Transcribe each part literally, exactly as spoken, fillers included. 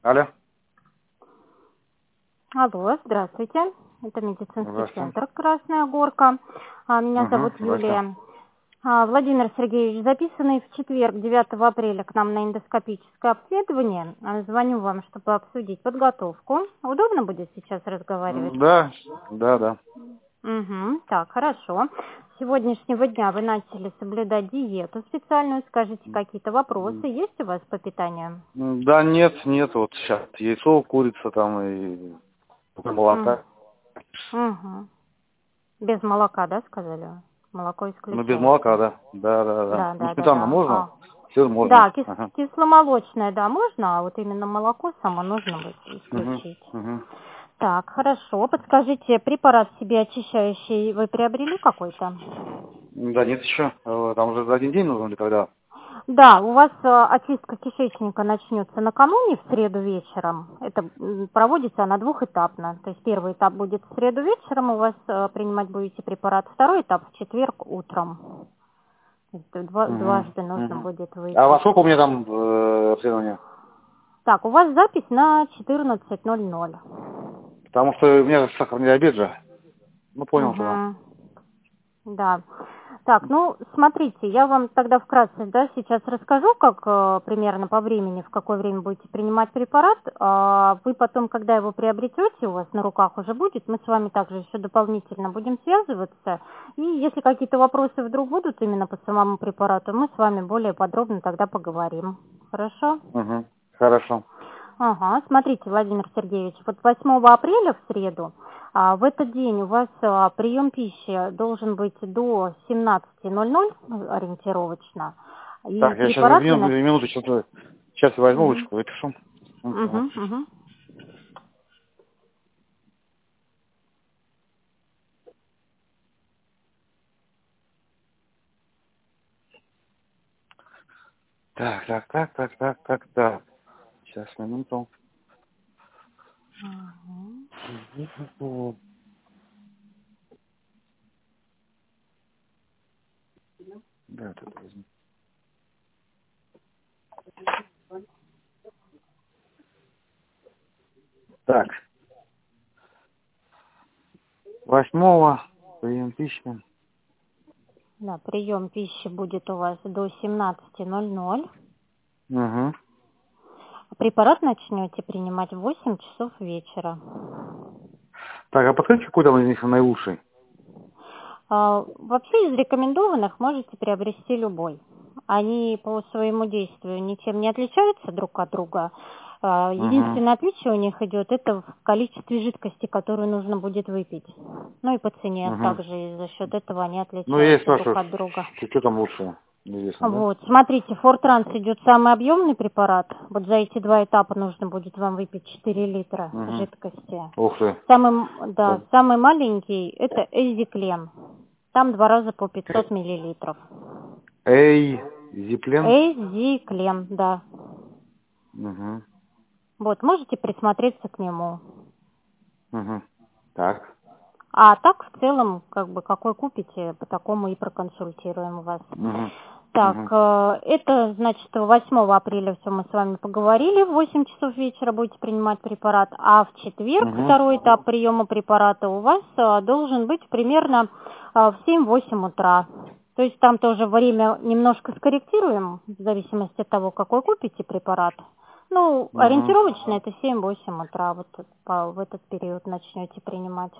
Алло. Алло, здравствуйте. Это медицинский Здравствуйте. центр «Красная Горка». А, Меня Угу, зовут здравствуйте. Юлия. А, Владимир Сергеевич, записанный в четверг, девятого апреля, к нам на эндоскопическое обследование. А, Звоню вам, чтобы обсудить подготовку. Удобно будет сейчас разговаривать? М, Да, да, да. Угу, так, хорошо. С сегодняшнего дня вы начали соблюдать диету специальную. Скажите, какие-то вопросы М, есть у вас по питанию? Да нет, нет, вот сейчас яйцо, курица там и молока. Угу. Без молока, да, сказали? Молоко Ну, без молока, исключаете. да. Да, да, да. Да, Ну, да, да, сметана да. можно? А. Сыр можно. Да, кис- Ага. кисломолочное, да, можно, а вот именно молоко само нужно будет Угу, исключить. угу. Так, хорошо. Подскажите, препарат себе очищающий вы приобрели какой-то? Да нет еще. Э, Там уже за один день нужно или когда? Да, у вас э, очистка кишечника начнется накануне, в среду вечером. Это м, проводится она двухэтапно. То есть первый этап будет в среду вечером, у вас э, принимать будете препарат. Второй этап в четверг утром. То есть два- Угу, дважды нужно угу. будет А во выпить. сколько у меня там э, обследование? Так, у вас запись на четырнадцать ноль ноль. Потому что у меня сахарный диабет же. Ну, понял тогда. Угу. Да. Так, ну, смотрите, я вам тогда вкратце, да, сейчас расскажу, как э, примерно по времени, в какое время будете принимать препарат. А вы потом, когда его приобретете, у вас на руках уже будет, мы с вами также еще дополнительно будем связываться. И если какие-то вопросы вдруг будут именно по самому препарату, мы с вами более подробно тогда поговорим. Хорошо? Угу. Хорошо. Ага, смотрите, Владимир Сергеевич, вот восьмого апреля в среду, а, в этот день у вас а, прием пищи должен быть до семнадцати ноль ноль ориентировочно, и Так, я сейчас препарат вы минуту, на... минуту что-то. Сейчас я возьму Угу, ручку, выпишу. угу, Мгм. угу. Так, так, так, так, так, так, так. Сейчас, минуту. Да, тут возьму. Так, восьмого прием пищи. Да, прием пищи будет у вас до семнадцати ноль ноль. Угу. Препарат начнете принимать в восемь часов вечера. Так, а подскажите, какой там из них наилучший? А, Вообще из рекомендованных можете приобрести любой. Они по своему действию ничем не отличаются друг от друга. А, Угу. Единственное отличие у них идет это в количестве жидкости, которую нужно будет выпить. Ну и по цене Угу. также и за счет этого они Ну, я и отличаются друг спрашиваю, от друга. что, что там лучше? Неизвестно, да? Вот, смотрите, Фортранс идет самый объемный препарат. Вот за эти два этапа нужно будет вам выпить четыре литра Угу. жидкости. Ух ты. Самый, м- да, Так. самый маленький это Эзиклен. Там два раза по пятьсот миллилитров. Эй, Зиплен? Эзиклен, да. Угу. Вот, можете присмотреться к нему. Угу. Так. А так, в целом, как бы, какой купите, по такому и проконсультируем вас. Угу. Так, Угу. э, это, значит, восьмого апреля все мы с вами поговорили, в восемь часов вечера будете принимать препарат, а в четверг Угу. второй этап приема препарата у вас э, должен быть примерно э, в семь-восемь утра. То есть там тоже время немножко скорректируем, в зависимости от того, какой купите препарат. Ну, Угу. ориентировочно это семь-восемь утра, вот по- в этот период начнете принимать.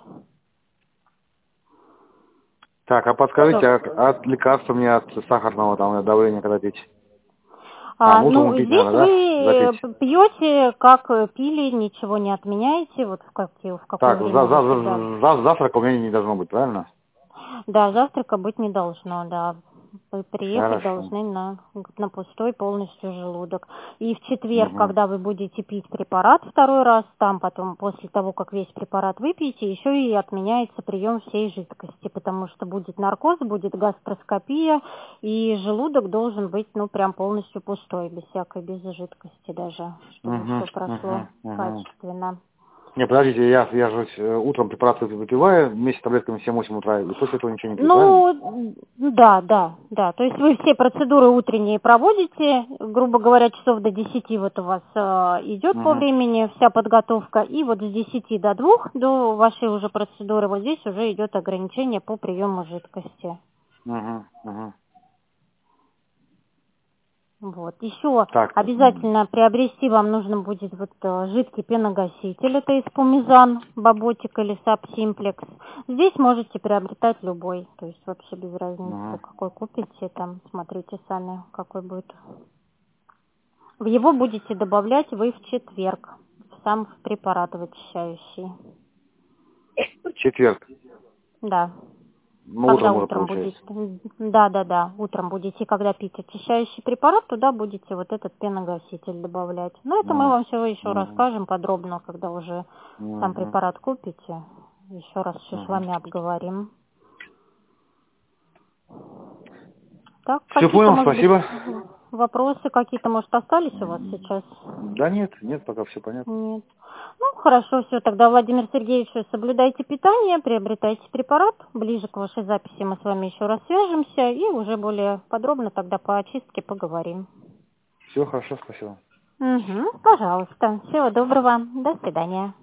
Так, а подскажите, а от лекарства мне от сахарного там давления когда пить? А, А, ну утром ну, пить, здесь наверное, вы да? Запить. э, пьете, как э, пили, ничего не отменяете, вот в, какие- в какое Так, за, время вы за, себя... за, за- завтрака у меня не должно быть, правильно? Да, завтрака быть не должно, да. Вы приехать Хорошо. должны на, на пустой полностью желудок. И в четверг, Угу. когда вы будете пить препарат второй раз, там потом, после того, как весь препарат выпьете, еще и отменяется прием всей жидкости, потому что будет наркоз, будет гастроскопия, и желудок должен быть, ну, прям полностью пустой, без всякой, без жидкости даже, чтобы Угу. все прошло Угу. Угу. качественно. Не, подождите, я, я же э, утром препарат выпиваю вместе с таблетками в семь-восемь утра, и после этого ничего не пью, правильно? Ну, да, да, да. То есть вы все процедуры утренние проводите, грубо говоря, часов до десяти вот у вас э, идет по Угу, времени вся подготовка, и вот с десяти до двух, до вашей уже процедуры, вот здесь уже идет ограничение по приему жидкости. угу, угу. Вот. Еще Так, обязательно приобрести вам нужно будет вот э, жидкий пеногаситель, это эспумизан, Баботик или Саб Симплекс. Здесь можете приобретать любой, то есть вообще без разницы, угу. какой купите, там смотрите сами, какой будет. В его будете добавлять вы в четверг, в сам препарат вычищающий. Четверг. Да. Ну, Когда утром уже утром получается. будете, да, да, да, утром будете, когда пить очищающий препарат, туда будете вот этот пеногаситель добавлять. Но это мы вам все еще Угу, расскажем подробно, когда уже сам угу, препарат купите. Еще раз все с угу. вами обговорим. Так, Все какие-то, понял, может быть, спасибо. вопросы какие-то, может, остались у вас сейчас? Да нет, нет, пока все понятно. Нет. Ну, хорошо, все, тогда, Владимир Сергеевич, соблюдайте питание, приобретайте препарат. Ближе к вашей записи мы с вами еще раз свяжемся и уже более подробно тогда по очистке поговорим. Все хорошо, спасибо. Угу, пожалуйста. Всего доброго. До свидания.